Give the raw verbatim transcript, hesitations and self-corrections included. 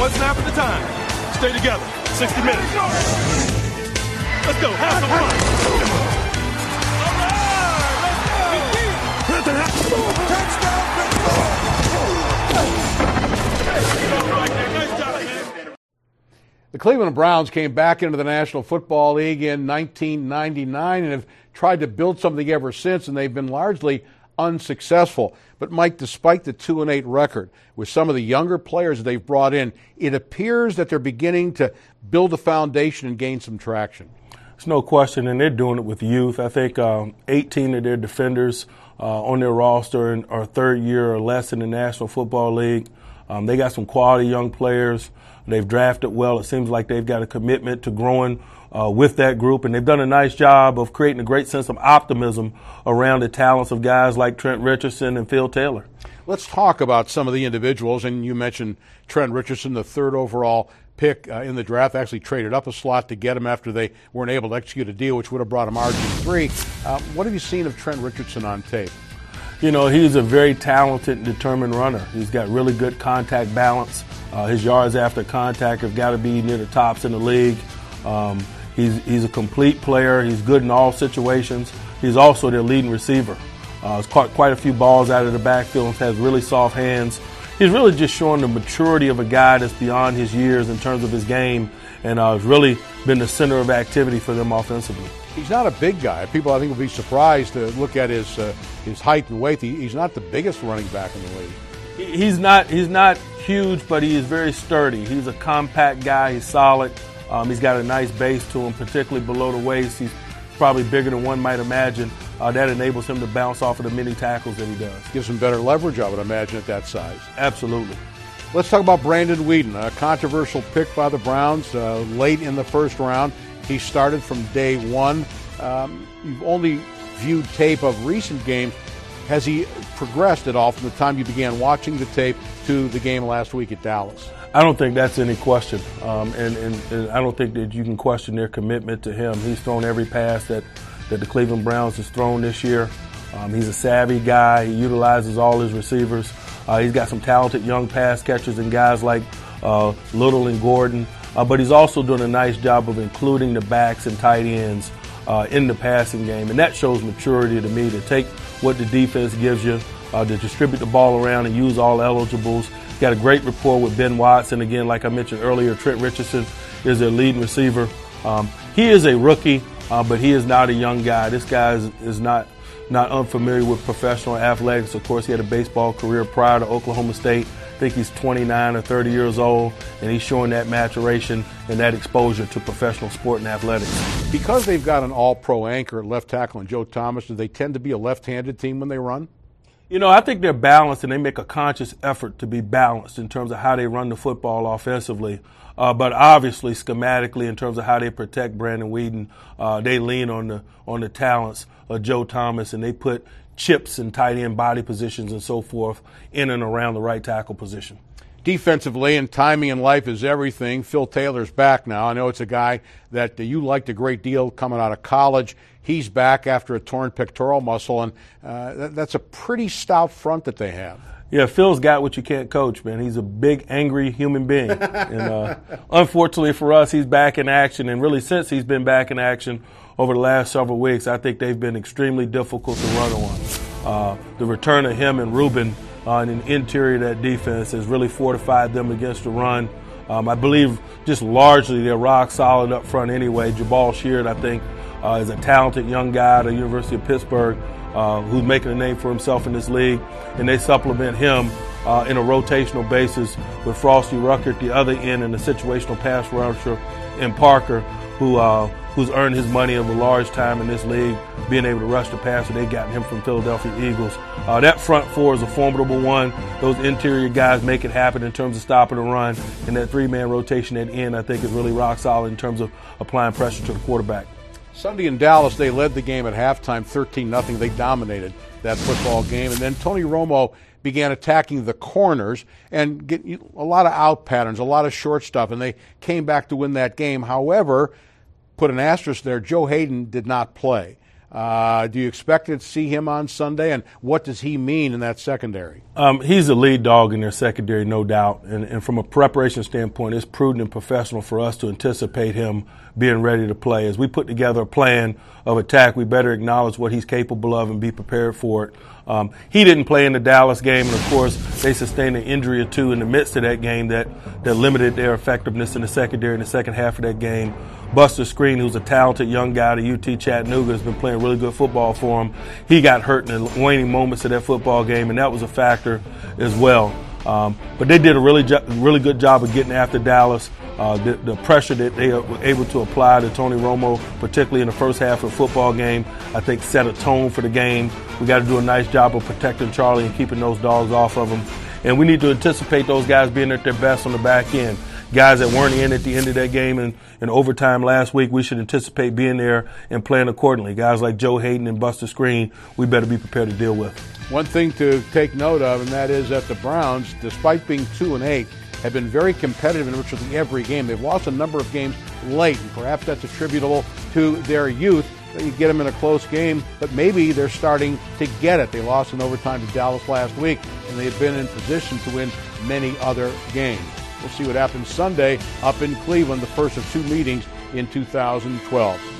One snap at a time. Stay together. sixty minutes. Let's go. Have some fun. All right. Let's go. Touchdown. Nice job, man. The Cleveland Browns came back into the National Football League in nineteen ninety-nine and have tried to build something ever since, and they've been largely unsuccessful. But, Mike, despite the two and eight record, with some of the younger players that they've brought in, it appears that they're beginning to build a foundation and gain some traction. There's no question, and they're doing it with youth. I think um, eighteen of their defenders uh, on their roster are third year or less in the National Football League. Um, they got some quality young players. They've drafted well. It seems like they've got a commitment to growing uh, with that group, and they've done a nice job of creating a great sense of optimism around the talents of guys like Trent Richardson and Phil Taylor. Let's talk about some of the individuals, and you mentioned Trent Richardson, the third overall pick uh, in the draft, actually traded up a slot to get him after they weren't able to execute a deal, which would have brought him R G three. Uh, what have you seen of Trent Richardson on tape? You know, he's a very talented and determined runner. He's got really good contact balance. Uh, his yards after contact have got to be near the tops in the league. Um, he's, he's a complete player. He's good in all situations. He's also their leading receiver. Uh, he's caught quite a few balls out of the backfield, has really soft hands. He's really just showing the maturity of a guy that's beyond his years in terms of his game, and uh, has really been the center of activity for them offensively. He's not a big guy. People, I think, will be surprised to look at his uh, his height and weight. He, he's not the biggest running back in the league. He's not he's not huge, but he is very sturdy. He's a compact guy. He's solid. Um, he's got a nice base to him, particularly below the waist. He's probably bigger than one might imagine. Uh, that enables him to bounce off of the many tackles that he does. Gives him better leverage, I would imagine, at that size. Absolutely. Let's talk about Brandon Weeden, a controversial pick by the Browns uh, late in the first round. He started from day one. Um, you've only viewed tape of recent games. Has he progressed at all from the time you began watching the tape to the game last week at Dallas? I don't think that's any question, um, and, and, and I don't think that you can question their commitment to him. He's thrown every pass that, that the Cleveland Browns has thrown this year. Um, he's a savvy guy. He utilizes all his receivers. Uh, he's got some talented young pass catchers and guys like uh, Little and Gordon, uh, but he's also doing a nice job of including the backs and tight ends uh, in the passing game, and that shows maturity to me, to take what the defense gives you, uh, to distribute the ball around and use all eligibles. Got a great rapport with Ben Watson. Again, like I mentioned earlier, Trent Richardson is their leading receiver. Um, he is a rookie, uh, but he is not a young guy. This guy is, is not not unfamiliar with professional athletics. Of course, he had a baseball career prior to Oklahoma State. I think he's twenty-nine or thirty years old, and he's showing that maturation and that exposure to professional sport and athletics. Because they've got an all-pro anchor at left tackle and Joe Thomas, do they tend to be a left-handed team when they run? You know, I think they're balanced, and they make a conscious effort to be balanced in terms of how they run the football offensively. Uh, but obviously, schematically, in terms of how they protect Brandon Weeden, uh, they lean on the on the talents of Joe Thomas, and they put chips and tight end body positions and so forth in and around the right tackle position. Defensively, and timing in life is everything. Phil Taylor's back now. I know it's a guy that you liked a great deal coming out of college. He's back after a torn pectoral muscle, and uh, that, that's a pretty stout front that they have. Yeah, Phil's got what you can't coach, man. He's a big, angry human being. and uh, unfortunately for us, he's back in action. And really, since he's been back in action over the last several weeks, I think they've been extremely difficult to run on. Uh, the return of him and Reuben uh, in the interior of that defense has really fortified them against the run. Um, I believe just largely they're rock solid up front anyway. Jabal Sheard, I think, uh, is a talented young guy at the University of Pittsburgh. Uh, who's making a name for himself in this league, and they supplement him uh, in a rotational basis with Frosty Rucker at the other end and a situational pass rusher in Parker, who uh, who's earned his money of a large time in this league, being able to rush the passer. They got him from Philadelphia Eagles. Uh, that front four is a formidable one. Those interior guys make it happen in terms of stopping the run, and that three-man rotation at end, I think, is really rock solid in terms of applying pressure to the quarterback. Sunday in Dallas, they led the game at halftime thirteen nothing. They dominated that football game. And then Tony Romo began attacking the corners and get a lot of out patterns, a lot of short stuff, and they came back to win that game. However, put an asterisk there, Joe Hayden did not play. Uh, do you expect to see him on Sunday, and what does he mean in that secondary? Um, he's the lead dog in their secondary, no doubt. And, and from a preparation standpoint, it's prudent and professional for us to anticipate him being ready to play. As we put together a plan of attack, we better acknowledge what he's capable of and be prepared for it. Um, he didn't play in the Dallas game, and of course, they sustained an injury or two in the midst of that game that, that limited their effectiveness in the secondary in the second half of that game. Buster Screen, who's a talented young guy at U T Chattanooga, has been playing really good football for him. He got hurt in the waning moments of that football game, and that was a factor as well. Um, but they did a really, jo- really good job of getting after Dallas. Uh, the, the pressure that they were able to apply to Tony Romo, particularly in the first half of the football game, I think set a tone for the game. We got to do a nice job of protecting Charlie and keeping those dogs off of him. And we need to anticipate those guys being at their best on the back end. Guys that weren't in at the end of that game and in overtime last week, we should anticipate being there and playing accordingly. Guys like Joe Hayden and Buster Screen, we better be prepared to deal with. One thing to take note of, and that is that the Browns, despite being two and eight, have been very competitive in virtually every game. They've lost a number of games late, and perhaps that's attributable to their youth. You get them in a close game, but maybe they're starting to get it. They lost in overtime to Dallas last week, and they have been in position to win many other games. We'll see what happens Sunday up in Cleveland, the first of two meetings in two thousand twelve.